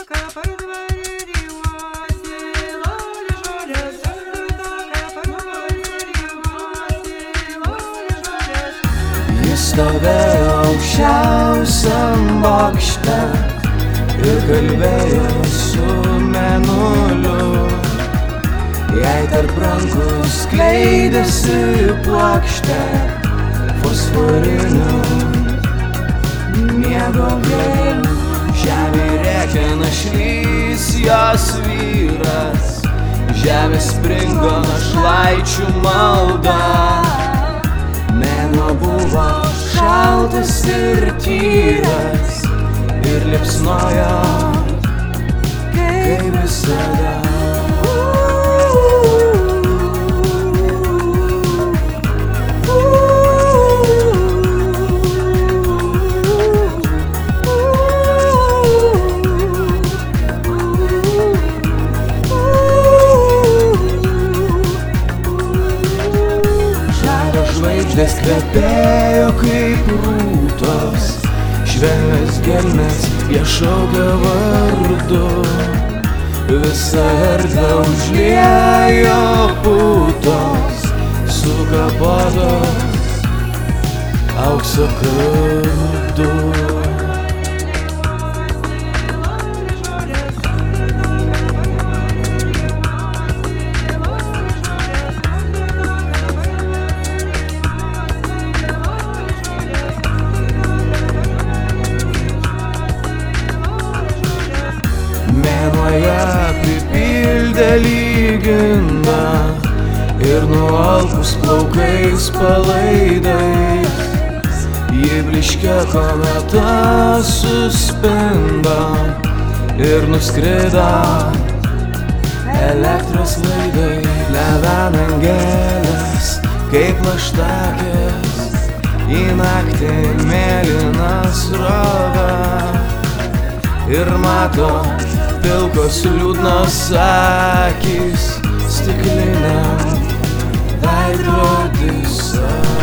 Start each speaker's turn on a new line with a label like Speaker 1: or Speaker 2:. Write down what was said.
Speaker 1: Jis stovėjo aukščiausiam bokšte ir kalbėjo su mėnuliu. Jai tarp rankų skleidėsi plokštė fosforinių miego gėlių. Žemė rėkė našlys jos vyras, žemė springo našlaičių malda. Mėnuo buvo šaltas ir tyras ir liepsnojo kaip visada. Žvaigždės kvepėjo kaip rūtos, švelnios gelmės jie šaukė vardu. Visą erdvę užliejo putos, sukapotos aukso kardu. Mėnuo ją pripildė lyginda ir nualpus plaukais palaidais. Ji blyškia kometa suspindo ir nuskrido elektros laidai. Levena angelės kaip plaštakės į naktį mėlyną srovę ir mato pilkos liūdnos akys stikliniam veidrodį savo.